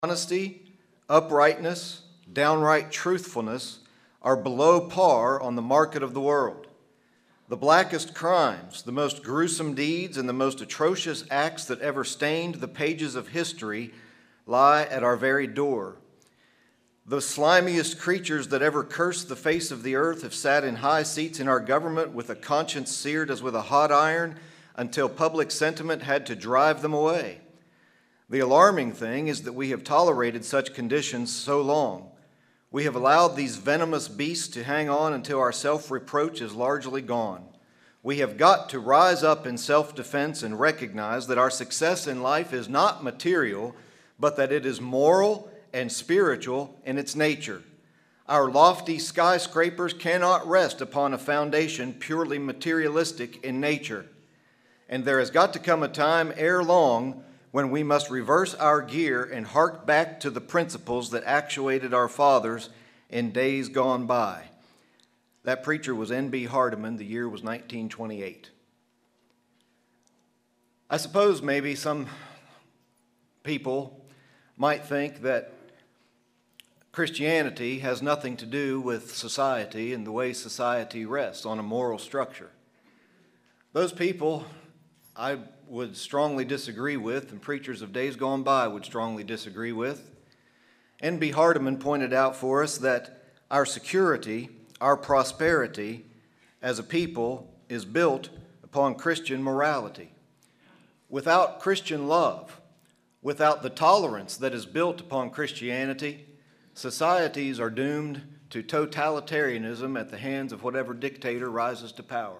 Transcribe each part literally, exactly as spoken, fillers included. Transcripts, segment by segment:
Honesty, uprightness, downright truthfulness are below par on the market of the world. The blackest crimes, the most gruesome deeds, and the most atrocious acts that ever stained the pages of history lie at our very door. The slimiest creatures that ever cursed the face of the earth have sat in high seats in our government with a conscience seared as with a hot iron until public sentiment had to drive them away. The alarming thing is that we have tolerated such conditions so long. We have allowed these venomous beasts to hang on until our self-reproach is largely gone. We have got to rise up in self-defense and recognize that our success in life is not material, but that it is moral and spiritual in its nature. Our lofty skyscrapers cannot rest upon a foundation purely materialistic in nature. And there has got to come a time ere long when we must reverse our gear and hark back to the principles that actuated our fathers in days gone by. That preacher was N B Hardeman. The year was nineteen twenty-eight. I suppose maybe some people might think that Christianity has nothing to do with society and the way society rests on a moral structure. Those people I would strongly disagree with, and preachers of days gone by would strongly disagree with. N B Hardeman pointed out for us that our security, our prosperity as a people is built upon Christian morality. Without Christian love, without the tolerance that is built upon Christianity, societies are doomed to totalitarianism at the hands of whatever dictator rises to power.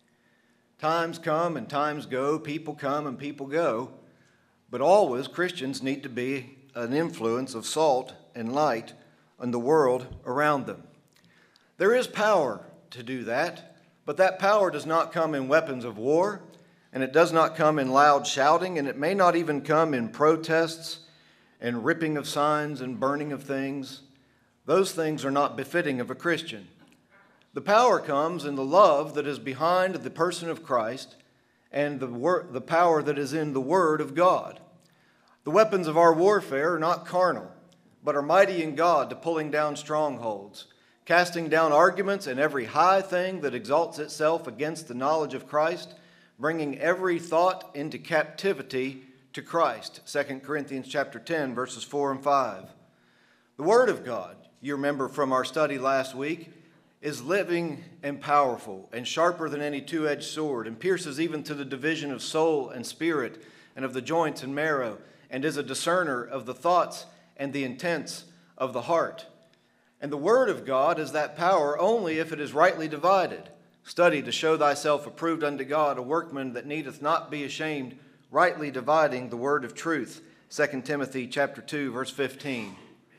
Times come and times go, people come and people go, but always Christians need to be an influence of salt and light on the world around them. There is power to do that, but that power does not come in weapons of war, and it does not come in loud shouting, and it may not even come in protests and ripping of signs and burning of things. Those things are not befitting of a Christian. The power comes in the love that is behind the person of Christ and the, wor- the power that is in the Word of God. The weapons of our warfare are not carnal, but are mighty in God to pulling down strongholds, casting down arguments and every high thing that exalts itself against the knowledge of Christ, bringing every thought into captivity to Christ. Second Corinthians chapter ten, verses four and five. The Word of God, you remember from our study last week, is living and powerful and sharper than any two-edged sword and pierces even to the division of soul and spirit and of the joints and marrow and is a discerner of the thoughts and the intents of the heart. And the Word of God is that power only if it is rightly divided. Study to show thyself approved unto God, a workman that needeth not be ashamed, rightly dividing the word of truth. Second Timothy chapter two, verse fifteen.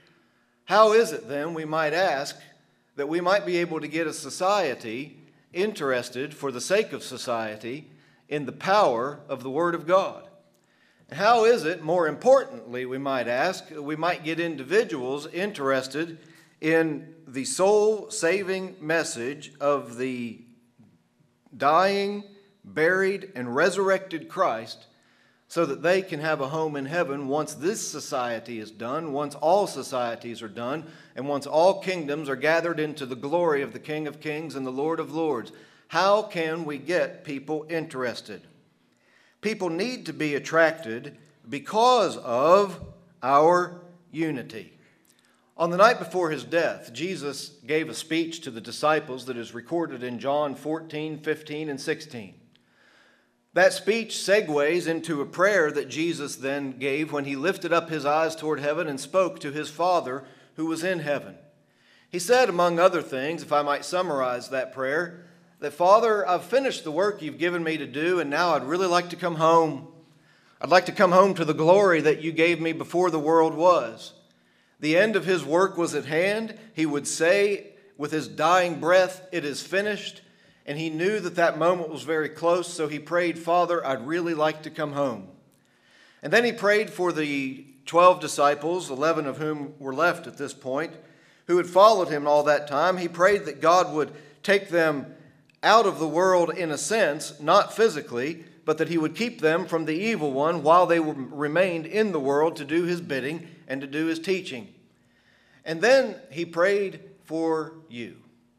How is it then, we might ask, that we might be able to get a society interested for the sake of society in the power of the Word of God? And how is it, more importantly, we might ask, we might get individuals interested in the soul-saving message of the dying, buried, and resurrected Christ so that they can have a home in heaven once this society is done, once all societies are done, and once all kingdoms are gathered into the glory of the King of Kings and the Lord of Lords? How can we get people interested? People need to be attracted because of our unity. On the night before his death, Jesus gave a speech to the disciples that is recorded in John fourteen, fifteen, and sixteen. That speech segues into a prayer that Jesus then gave when he lifted up his eyes toward heaven and spoke to his Father who was in heaven. He said, among other things, if I might summarize that prayer, that, Father, I've finished the work you've given me to do, and now I'd really like to come home. I'd like to come home to the glory that you gave me before the world was. The end of his work was at hand. He would say with his dying breath, it is finished. And he knew that that moment was very close, so he prayed, Father, I'd really like to come home. And then he prayed for the twelve disciples, eleven of whom were left at this point, who had followed him all that time. He prayed that God would take them out of the world in a sense, not physically, but that he would keep them from the evil one while they remained in the world to do his bidding and to do his teaching. And then he prayed for you.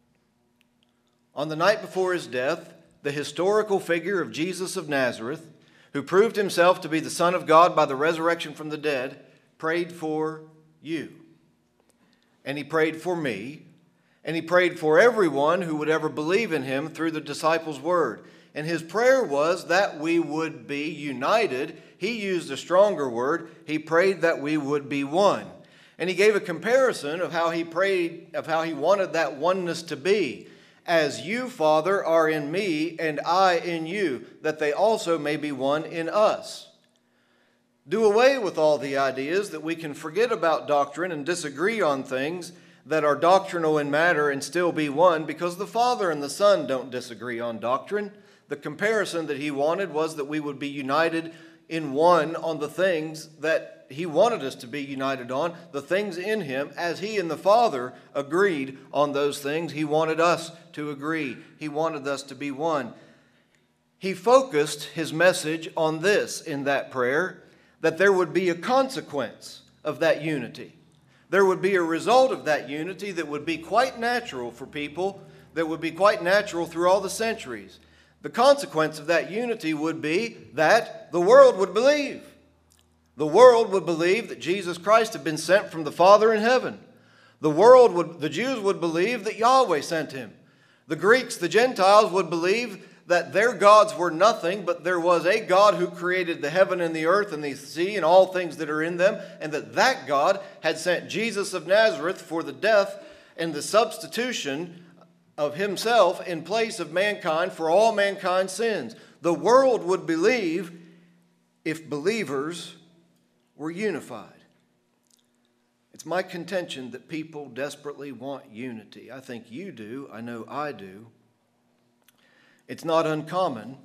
On the night before his death, the historical figure of Jesus of Nazareth, who proved himself to be the Son of God by the resurrection from the dead, prayed for you. And he prayed for me, and he prayed for everyone who would ever believe in him through the disciples' word. And his prayer was that we would be united. He used a stronger word. He prayed that we would be one. And he gave a comparison of how he prayed, of how he wanted that oneness to be. As you, Father, are in me, and I in you, that they also may be one in us. Do away with all the ideas that we can forget about doctrine and disagree on things that are doctrinal in matter and still be one, because the Father and the Son don't disagree on doctrine. The comparison that he wanted was that we would be united in one on the things that he wanted us to be united on, the things in him. As he and the Father agreed on those things, he wanted us to agree. He wanted us to be one. He focused his message on this in that prayer, that there would be a consequence of that unity. There would be a result of that unity that would be quite natural for people, that would be quite natural through all the centuries. The consequence of that unity would be that the world would believe. The world would believe that Jesus Christ had been sent from the Father in heaven. The world would, the Jews would believe that Yahweh sent him. The Greeks, the Gentiles would believe that their gods were nothing, but there was a God who created the heaven and the earth and the sea and all things that are in them, and that that God had sent Jesus of Nazareth for the death and the substitution of himself in place of mankind for all mankind's sins. The world would believe if believers were unified. It's my contention that people desperately want unity. I think you do. I know I do. It's not uncommon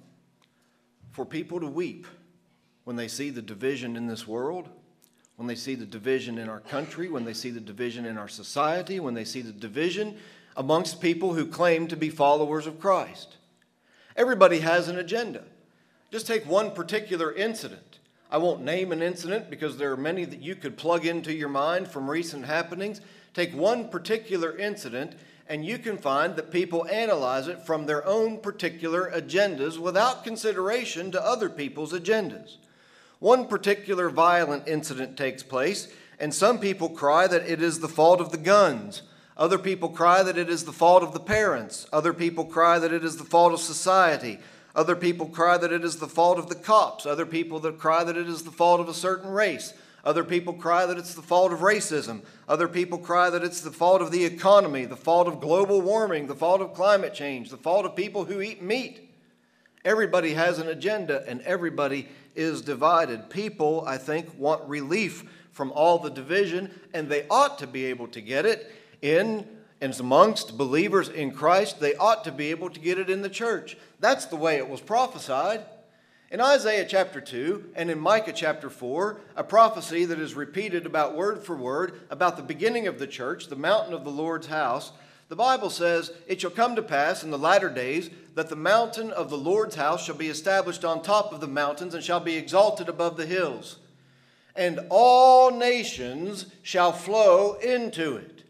for people to weep when they see the division in this world, when they see the division in our country, when they see the division in our society, when they see the division amongst people who claim to be followers of Christ. Everybody has an agenda. Just take one particular incident. I won't name an incident because there are many that you could plug into your mind from recent happenings. Take one particular incident and you can find that people analyze it from their own particular agendas without consideration to other people's agendas. One particular violent incident takes place, and some people cry that it is the fault of the guns. Other people cry that it is the fault of the parents. Other people cry that it is the fault of society. Other people cry that it is the fault of the cops. Other people that cry that it is the fault of a certain race. Other people cry that it's the fault of racism. Other people cry that it's the fault of the economy, the fault of global warming, the fault of climate change, the fault of people who eat meat. Everybody has an agenda and everybody is divided. People, I think, want relief from all the division, and they ought to be able to get it in and amongst believers in Christ. They ought to be able to get it in the church. That's the way it was prophesied. In Isaiah chapter two and in Micah chapter four, a prophecy that is repeated about word for word about the beginning of the church, the mountain of the Lord's house, the Bible says, "It shall come to pass in the latter days that the mountain of the Lord's house shall be established on top of the mountains and shall be exalted above the hills. And all nations shall flow into it."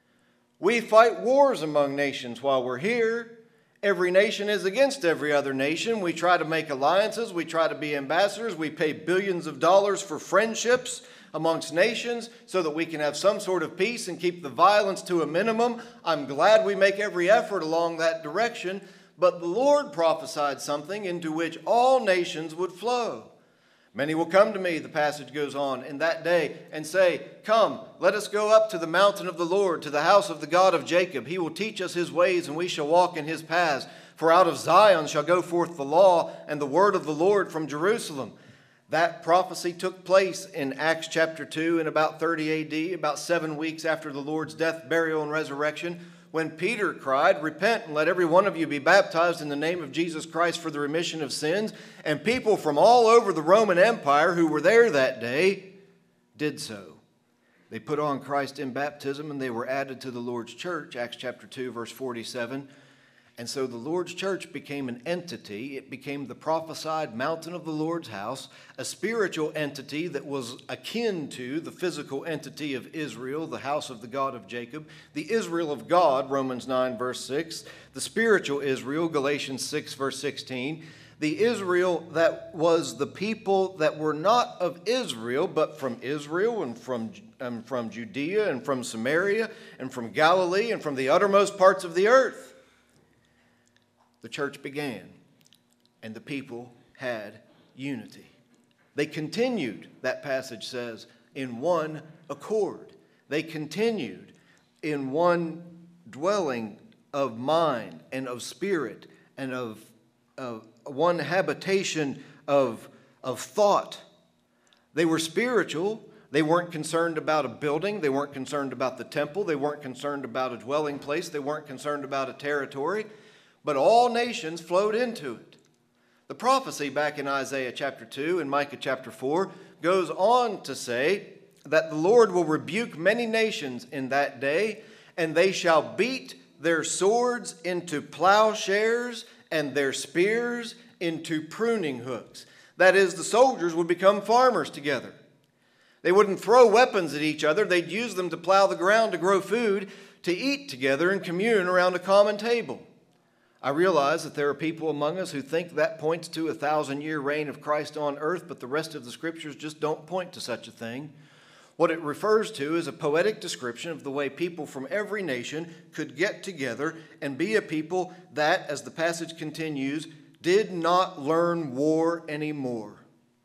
We fight wars among nations while we're here. Every nation is against every other nation. We try to make alliances. We try to be ambassadors. We pay billions of dollars for friendships amongst nations so that we can have some sort of peace and keep the violence to a minimum. I'm glad we make every effort along that direction. But the Lord prophesied something into which all nations would flow. Many will come to me, the passage goes on, in that day and say, "Come, let us go up to the mountain of the Lord, to the house of the God of Jacob. He will teach us his ways, and we shall walk in his paths. For out of Zion shall go forth the law and the word of the Lord from Jerusalem." That prophecy took place in Acts chapter two in about thirty A D, about seven weeks after the Lord's death, burial, and resurrection, when Peter cried, "Repent and let every one of you be baptized in the name of Jesus Christ for the remission of sins." And people from all over the Roman Empire who were there that day did so. They put on Christ in baptism and they were added to the Lord's church, Acts chapter two, verse forty-seven. And so the Lord's church became an entity. It became the prophesied mountain of the Lord's house, a spiritual entity that was akin to the physical entity of Israel, the house of the God of Jacob, the Israel of God, Romans nine, verse six, the spiritual Israel, Galatians six, verse sixteen, the Israel that was the people that were not of Israel, but from Israel and from, and from Judea and from Samaria and from Galilee and from the uttermost parts of the earth. The church began, and the people had unity. They continued, that passage says, in one accord. They continued in one dwelling of mind and of spirit and of, of one habitation of, of thought. They were spiritual. They weren't concerned about a building. They weren't concerned about the temple. They weren't concerned about a dwelling place. They weren't concerned about a territory. But all nations flowed into it. The prophecy back in Isaiah chapter two and Micah chapter four goes on to say that the Lord will rebuke many nations in that day, and they shall beat their swords into plowshares and their spears into pruning hooks. That is, the soldiers would become farmers together. They wouldn't throw weapons at each other. They'd use them to plow the ground, to grow food, to eat together and commune around a common table. I realize that there are people among us who think that points to a thousand-year reign of Christ on earth, but the rest of the scriptures just don't point to such a thing. What it refers to is a poetic description of the way people from every nation could get together and be a people that, as the passage continues, did not learn war anymore.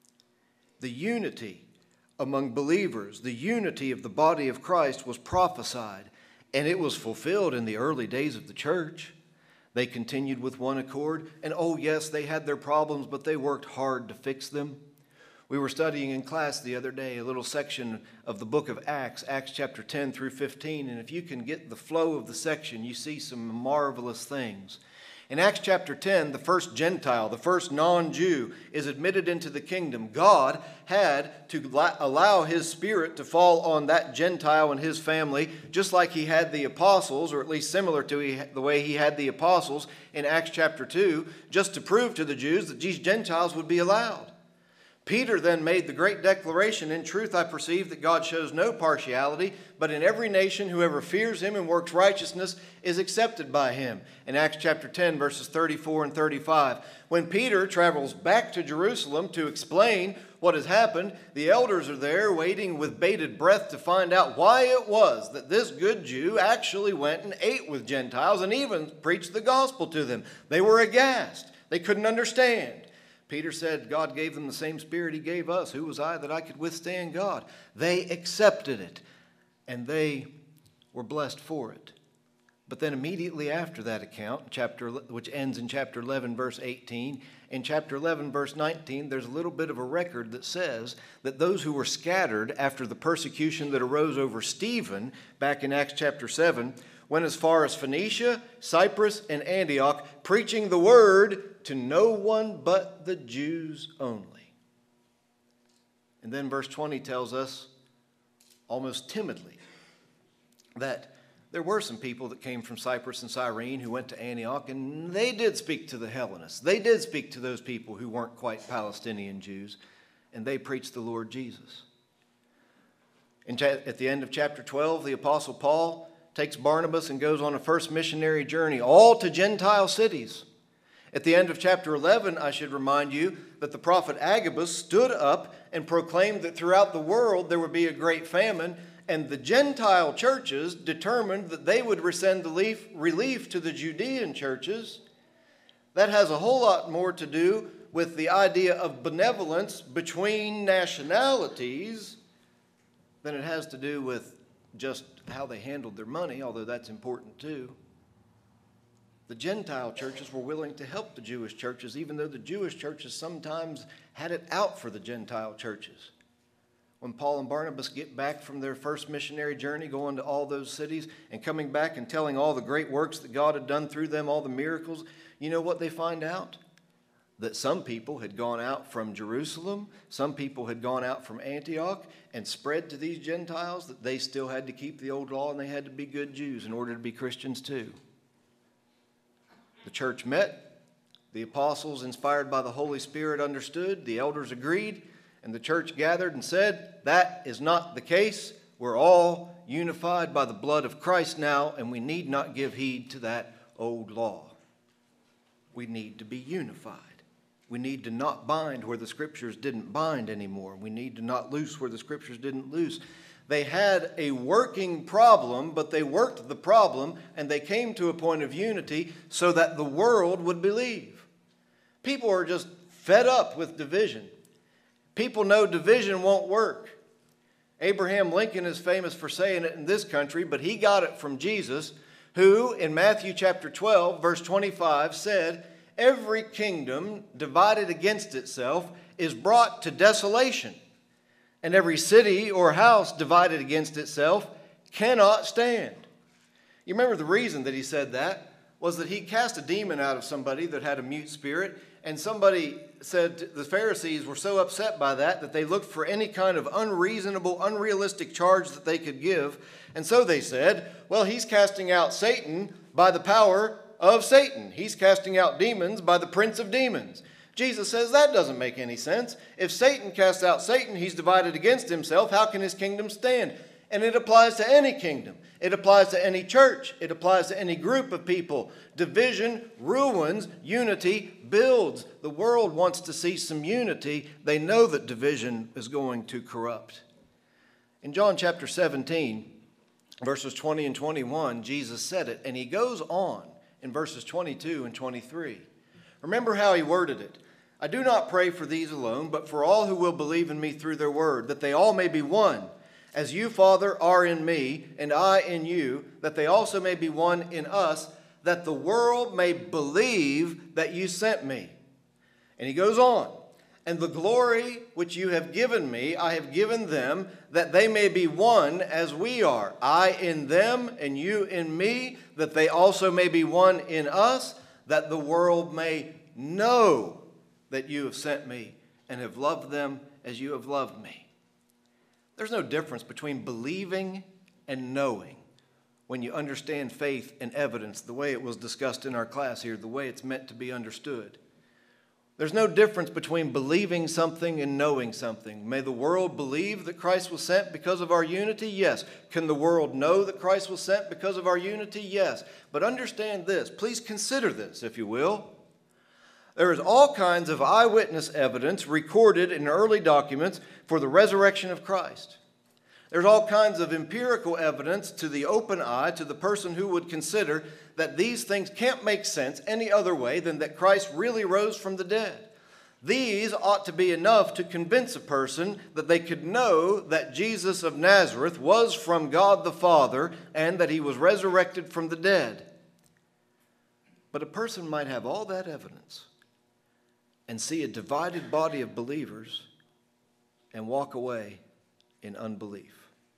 The unity among believers, the unity of the body of Christ was prophesied, and it was fulfilled in the early days of the church. They continued with one accord, and oh yes, they had their problems, but they worked hard to fix them. We were studying in class the other day a little section of the book of Acts, Acts chapter ten through fifteen, and if you can get the flow of the section, you see some marvelous things. In Acts chapter ten, the first Gentile, the first non-Jew, is admitted into the kingdom. God had to allow his Spirit to fall on that Gentile and his family, just like he had the apostles, or at least similar to the way he had the apostles in Acts chapter two, just to prove to the Jews that these Gentiles would be allowed. Peter then made the great declaration, "In truth I perceive that God shows no partiality, but in every nation whoever fears him and works righteousness is accepted by him." In Acts chapter ten, verses thirty-four and thirty-five. When Peter travels back to Jerusalem to explain what has happened, the elders are there waiting with bated breath to find out why it was that this good Jew actually went and ate with Gentiles and even preached the gospel to them. They were aghast. They couldn't understand. Peter said God gave them the same Spirit he gave us. Who was I that I could withstand God? They accepted it, and they were blessed for it. But then immediately after that account, chapter which ends in chapter eleven, verse eighteen, in chapter eleven, verse nineteen, there's a little bit of a record that says that those who were scattered after the persecution that arose over Stephen back in Acts chapter seven went as far as Phoenicia, Cyprus, and Antioch, preaching the word to no one but the Jews only. And then verse twenty tells us, almost timidly, that there were some people that came from Cyprus and Cyrene who went to Antioch, and they did speak to the Hellenists. They did speak to those people who weren't quite Palestinian Jews, and they preached the Lord Jesus. In cha- at the end of chapter twelve, the Apostle Paul takes Barnabas and goes on a first missionary journey, all to Gentile cities. At the end of chapter eleven, I should remind you that the prophet Agabus stood up and proclaimed that throughout the world there would be a great famine, and the Gentile churches determined that they would send relief, relief to the Judean churches. That has a whole lot more to do with the idea of benevolence between nationalities than it has to do with just how they handled their money, although that's important too. The Gentile churches were willing to help the Jewish churches, even though the Jewish churches sometimes had it out for the Gentile churches. When Paul and Barnabas get back from their first missionary journey, going to all those cities and coming back and telling all the great works that God had done through them, all the miracles, you know what they find out? That some people had gone out from Jerusalem, some people had gone out from Antioch and spread to these Gentiles that they still had to keep the old law and they had to be good Jews in order to be Christians too. The church met, the apostles, inspired by the Holy Spirit, understood, the elders agreed, and the church gathered and said, that is not the case. We're all unified by the blood of Christ now, and we need not give heed to that old law. We need to be unified. We need to not bind where the Scriptures didn't bind anymore. We need to not loose where the Scriptures didn't loose. They had a working problem, but they worked the problem, and they came to a point of unity so that the world would believe. People are just fed up with division. People know division won't work. Abraham Lincoln is famous for saying it in this country, but he got it from Jesus, who in Matthew chapter twelve, verse twenty-five said, every kingdom divided against itself is brought to desolation, and every city or house divided against itself cannot stand. You remember the reason that he said that was that he cast a demon out of somebody that had a mute spirit, and somebody said the Pharisees were so upset by that that they looked for any kind of unreasonable, unrealistic charge that they could give. And so they said, well, he's casting out Satan by the power of Satan. He's casting out demons by the prince of demons. Jesus says that doesn't make any sense. If Satan casts out Satan, he's divided against himself. How can his kingdom stand? And it applies to any kingdom. It applies to any church. It applies to any group of people. Division ruins, unity builds. The world wants to see some unity. They know that division is going to corrupt. In John chapter seventeen, verses twenty and twenty-one, Jesus said it, and he goes on in verses twenty-two and twenty-three. Remember how he worded it. I do not pray for these alone, but for all who will believe in me through their word, that they all may be one. As you, Father, are in me, and I in you, that they also may be one in us, that the world may believe that you sent me. And he goes on. And the glory which you have given me, I have given them, that they may be one as we are. I in them, and you in me, that they also may be one in us, that the world may know that you have sent me, and have loved them as you have loved me. There's no difference between believing and knowing when you understand faith and evidence the way it was discussed in our class here, the way it's meant to be understood. There's no difference between believing something and knowing something. May the world believe that Christ was sent because of our unity? Yes. Can the world know that Christ was sent because of our unity? Yes. But understand this. Please consider this, if you will. There is all kinds of eyewitness evidence recorded in early documents for the resurrection of Christ. There's all kinds of empirical evidence to the open eye, to the person who would consider that these things can't make sense any other way than that Christ really rose from the dead. These ought to be enough to convince a person that they could know that Jesus of Nazareth was from God the Father and that he was resurrected from the dead. But a person might have all that evidence and see a divided body of believers and walk away in unbelief.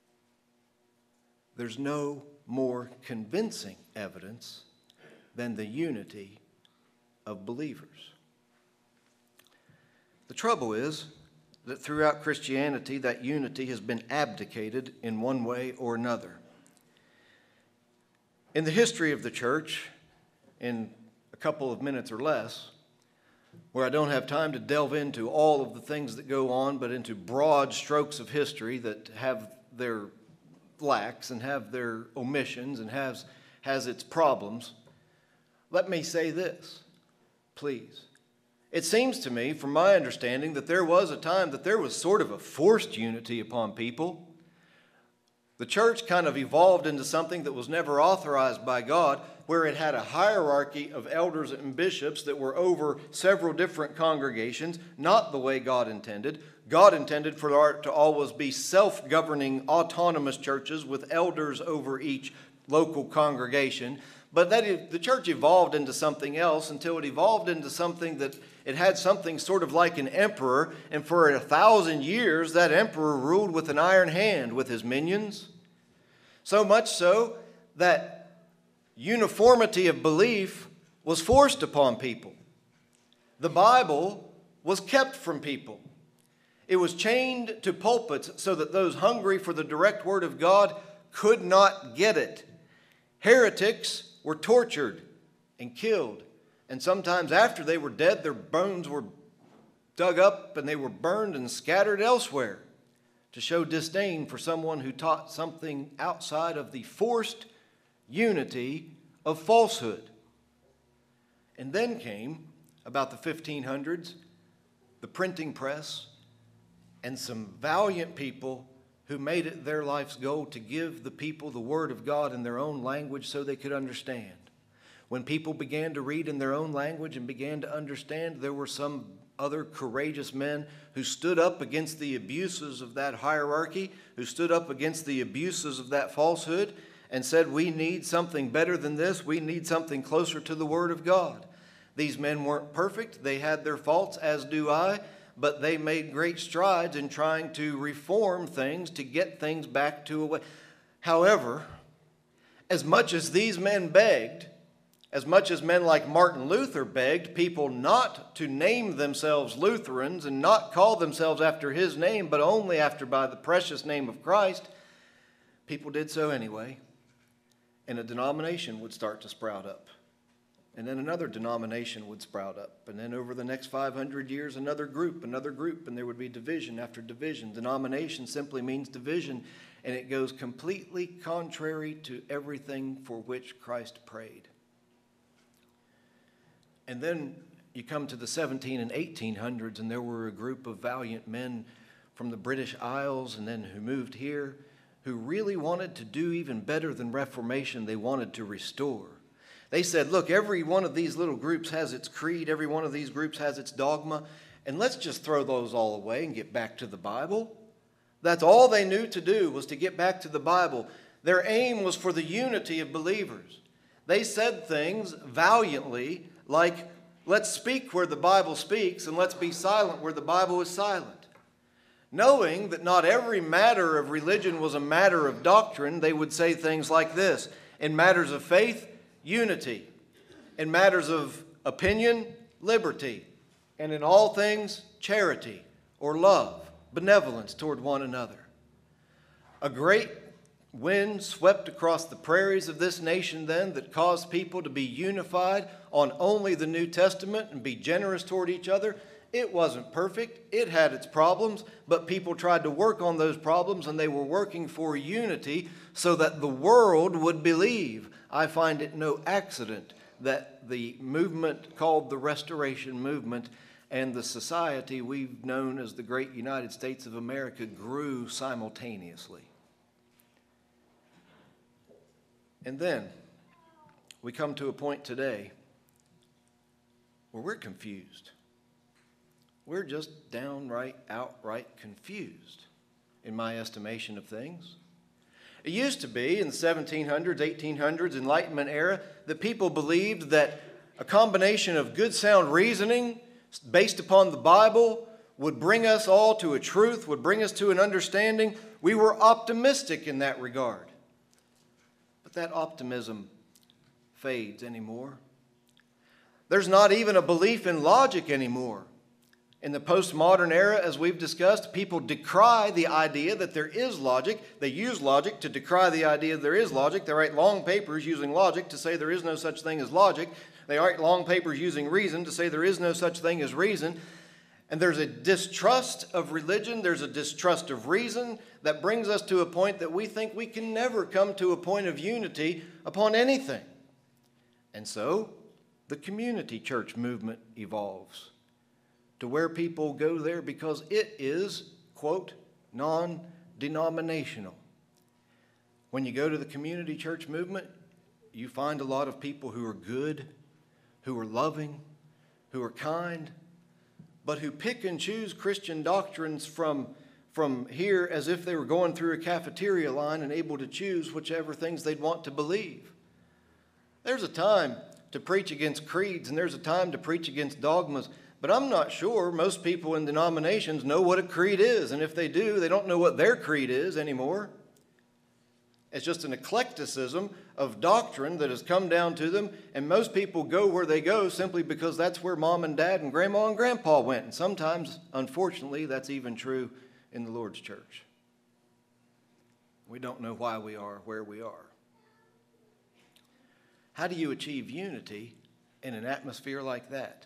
There's no more convincing evidence than the unity of believers. The trouble is that throughout Christianity, that unity has been abdicated in one way or another. In the history of the church, in a couple of minutes or less, where I don't have time to delve into all of the things that go on, but into broad strokes of history that have their lacks and have their omissions and has, has its problems, let me say this, please. It seems to me, from my understanding, that there was a time that there was sort of a forced unity upon people. The church kind of evolved into something that was never authorized by God, where it had a hierarchy of elders and bishops that were over several different congregations, not the way God intended. God intended for there to always be self-governing, autonomous churches with elders over each local congregation. But that the church evolved into something else until it evolved into something that it had something sort of like an emperor, and for a thousand years that emperor ruled with an iron hand with his minions. So much so that uniformity of belief was forced upon people. The Bible was kept from people. It was chained to pulpits so that those hungry for the direct word of God could not get it. Heretics were tortured and killed And sometimes after they were dead, their bones were dug up and they were burned and scattered elsewhere to show disdain for someone who taught something outside of the forced unity of falsehood. And then came, about the fifteen hundreds, the printing press, and some valiant people who made it their life's goal to give the people the Word of God in their own language so they could understand. When people began to read in their own language and began to understand, there were some other courageous men who stood up against the abuses of that hierarchy, who stood up against the abuses of that falsehood, and said, we need something better than this. We need something closer to the Word of God. These men weren't perfect. They had their faults, as do I, but they made great strides in trying to reform things, to get things back to a way. However, as much as these men begged, as much as men like Martin Luther begged people not to name themselves Lutherans and not call themselves after his name, but only after by the precious name of Christ, people did so anyway. And a denomination would start to sprout up. And then another denomination would sprout up. And then over the next five hundred years, another group, another group, and there would be division after division. Denomination simply means division, and it goes completely contrary to everything for which Christ prayed. And then you come to the seventeen and eighteen hundreds, and there were a group of valiant men from the British Isles and then who moved here, who really wanted to do even better than Reformation. They wanted to restore. They said, look, every one of these little groups has its creed. Every one of these groups has its dogma. And let's just throw those all away and get back to the Bible. That's all they knew to do, was to get back to the Bible. Their aim was for the unity of believers. They said things valiantly like, let's speak where the Bible speaks and let's be silent where the Bible is silent. Knowing that not every matter of religion was a matter of doctrine, they would say things like this: in matters of faith, unity; in matters of opinion, liberty; and in all things, charity or love, benevolence toward one another. A great wind swept across the prairies of this nation then that caused people to be unified on only the New Testament and be generous toward each other. It wasn't perfect. It had its problems, but people tried to work on those problems, and they were working for unity so that the world would believe. I find it no accident that the movement called the Restoration Movement and the society we've known as the Great United States of America grew simultaneously. And then we come to a point today where we're confused. We're just downright, outright confused, in my estimation of things. It used to be in the seventeen hundreds, eighteen hundreds, Enlightenment era, that people believed that a combination of good sound reasoning based upon the Bible would bring us all to a truth, would bring us to an understanding. We were optimistic in that regard. But that optimism fades anymore. There's not even a belief in logic anymore. In the postmodern era, as we've discussed, people decry the idea that there is logic. They use logic to decry the idea that there is logic. They write long papers using logic to say there is no such thing as logic. They write long papers using reason to say there is no such thing as reason. And there's a distrust of religion. There's a distrust of reason that brings us to a point that we think we can never come to a point of unity upon anything. And so the community church movement evolves to where people go there because it is, quote, non-denominational. When you go to the community church movement, you find a lot of people who are good, who are loving, who are kind, but who pick and choose Christian doctrines from, from here as if they were going through a cafeteria line and able to choose whichever things they'd want to believe. There's a time to preach against creeds, and there's a time to preach against dogmas. But I'm not sure most people in denominations know what a creed is. And if they do, they don't know what their creed is anymore. It's just an eclecticism of doctrine that has come down to them. And most people go where they go simply because that's where mom and dad and grandma and grandpa went. And sometimes, unfortunately, that's even true in the Lord's church. We don't know why we are where we are. How do you achieve unity in an atmosphere like that,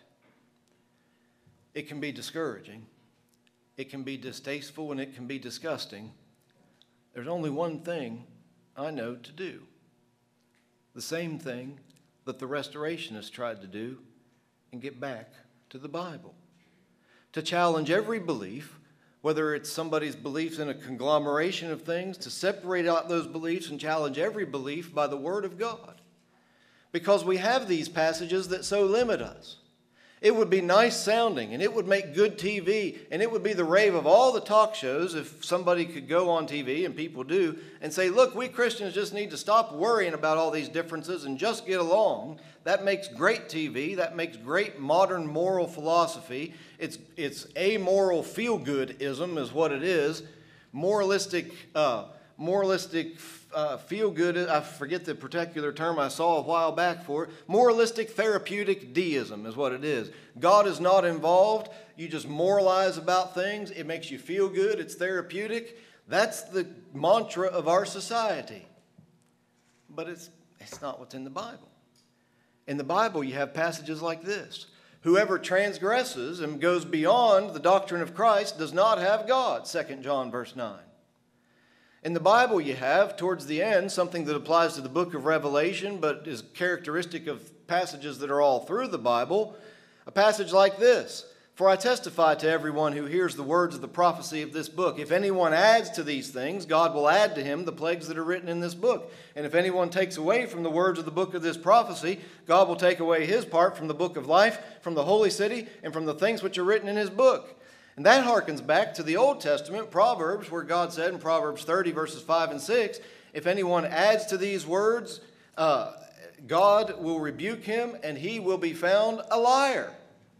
it can be discouraging, it can be distasteful, and it can be disgusting. There's only one thing I know to do. The same thing that the restorationists tried to do, and get back to the Bible. To challenge every belief, whether it's somebody's beliefs in a conglomeration of things, to separate out those beliefs and challenge every belief by the Word of God. Because we have these passages that so limit us. It would be nice sounding, and it would make good T V, and it would be the rave of all the talk shows if somebody could go on T V, and people do, and say, look, we Christians just need to stop worrying about all these differences and just get along. That makes great T V. That makes great modern moral philosophy. It's, it's amoral feel-good-ism is what it is. Moralistic, uh, moralistic Uh, feel good, I forget the particular term I saw a while back for it. Moralistic therapeutic deism is what it is. God is not involved. You just moralize about things. It makes you feel good. It's therapeutic. That's the mantra of our society. But it's, it's not what's in the Bible. In the Bible, you have passages like this. Whoever transgresses and goes beyond the doctrine of Christ does not have God, Second John verse nine. In the Bible, you have, towards the end, something that applies to the book of Revelation, but is characteristic of passages that are all through the Bible. A passage like this, for I testify to everyone who hears the words of the prophecy of this book. If anyone adds to these things, God will add to him the plagues that are written in this book. And if anyone takes away from the words of the book of this prophecy, God will take away his part from the book of life, from the holy city, and from the things which are written in his book. And that harkens back to the Old Testament, Proverbs, where God said in Proverbs thirty, verses five and six, if anyone adds to these words, uh, God will rebuke him and he will be found a liar.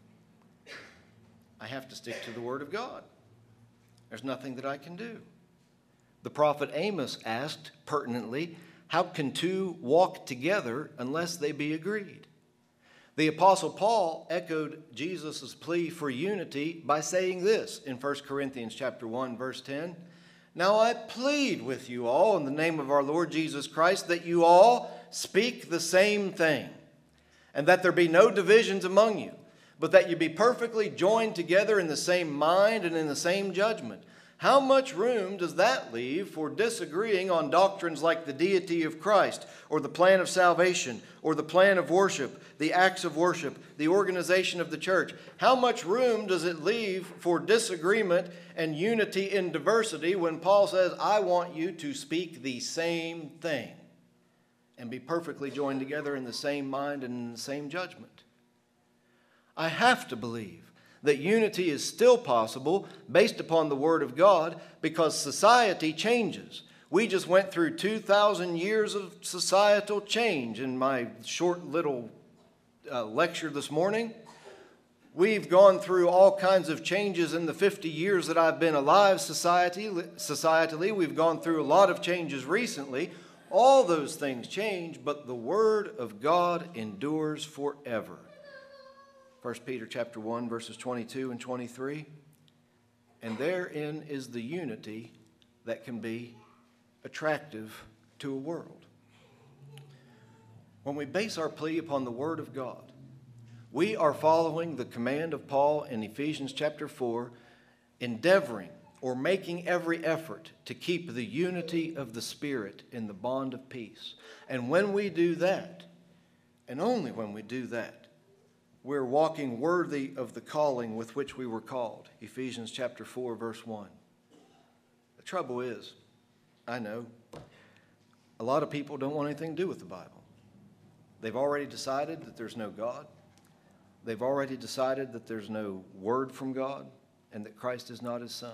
I have to stick to the Word of God. There's nothing that I can do. The prophet Amos asked pertinently, how can two walk together unless they be agreed? The Apostle Paul echoed Jesus' plea for unity by saying this in First Corinthians chapter one, verse ten. Now I plead with you all in the name of our Lord Jesus Christ that you all speak the same thing, and that there be no divisions among you, but that you be perfectly joined together in the same mind and in the same judgment. How much room does that leave for disagreeing on doctrines like the deity of Christ, or the plan of salvation, or the plan of worship, the acts of worship, the organization of the church? How much room does it leave for disagreement and unity in diversity when Paul says, I want you to speak the same thing and be perfectly joined together in the same mind and in the same judgment? I have to believe that unity is still possible based upon the Word of God because society changes. We just went through two thousand years of societal change in my short little uh, lecture this morning. We've gone through all kinds of changes in the fifty years that I've been alive society, societally. We've gone through a lot of changes recently. All those things change, but the Word of God endures forever. First Peter chapter one, verses twenty-two and twenty-three. And therein is the unity that can be attractive to a world. When we base our plea upon the Word of God, we are following the command of Paul in Ephesians chapter four, endeavoring or making every effort to keep the unity of the Spirit in the bond of peace. And when we do that, and only when we do that, we're walking worthy of the calling with which we were called. Ephesians chapter four, verse one. The trouble is, I know, a lot of people don't want anything to do with the Bible. They've already decided that there's no God. They've already decided that there's no word from God and that Christ is not his Son.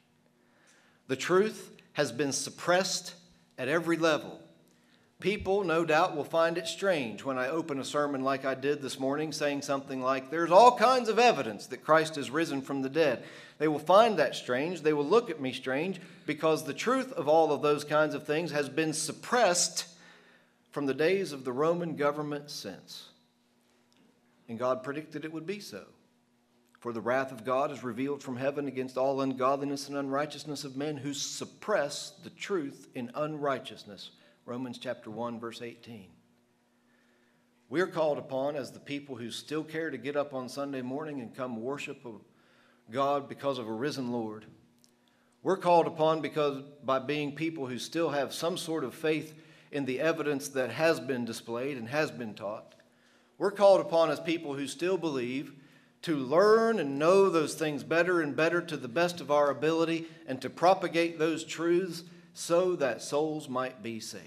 The truth has been suppressed at every level. People, no doubt, will find it strange when I open a sermon like I did this morning, saying something like, there's all kinds of evidence that Christ has risen from the dead. They will find that strange. They will look at me strange because the truth of all of those kinds of things has been suppressed from the days of the Roman government since. And God predicted it would be so. For the wrath of God is revealed from heaven against all ungodliness and unrighteousness of men who suppress the truth in unrighteousness. Romans chapter one, verse eighteen. We're called upon as the people who still care to get up on Sunday morning and come worship God because of a risen Lord. We're called upon because by being people who still have some sort of faith in the evidence that has been displayed and has been taught. We're called upon as people who still believe to learn and know those things better and better to the best of our ability and to propagate those truths so that souls might be saved.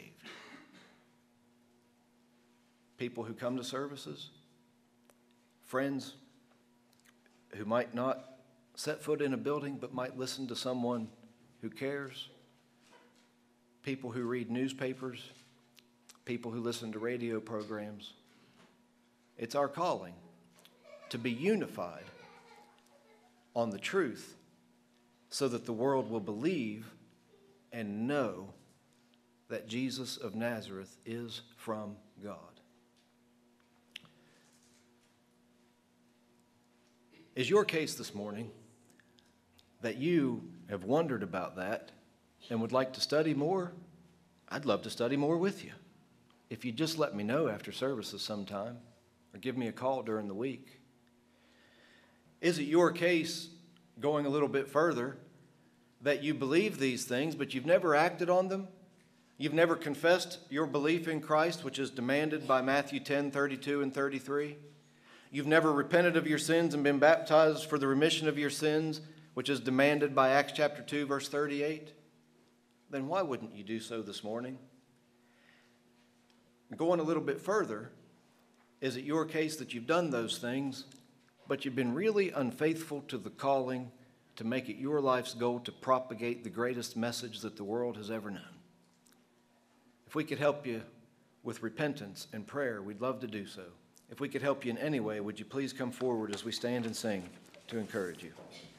People who come to services, friends who might not set foot in a building but might listen to someone who cares, people who read newspapers, people who listen to radio programs. It's our calling to be unified on the truth so that the world will believe and know that Jesus of Nazareth is from God. Is your case this morning that you have wondered about that and would like to study more? I'd love to study more with you. If you just let me know after services sometime or give me a call during the week. Is it your case, going a little bit further, that you believe these things but you've never acted on them? You've never confessed your belief in Christ, which is demanded by Matthew ten, thirty-two and thirty-three? You've never repented of your sins and been baptized for the remission of your sins, which is demanded by Acts chapter two, verse thirty-eight? Then why wouldn't you do so this morning? Going a little bit further, is it your case that you've done those things, but you've been really unfaithful to the calling to make it your life's goal to propagate the greatest message that the world has ever known? If we could help you with repentance and prayer, we'd love to do so. If we could help you in any way, would you please come forward as we stand and sing to encourage you?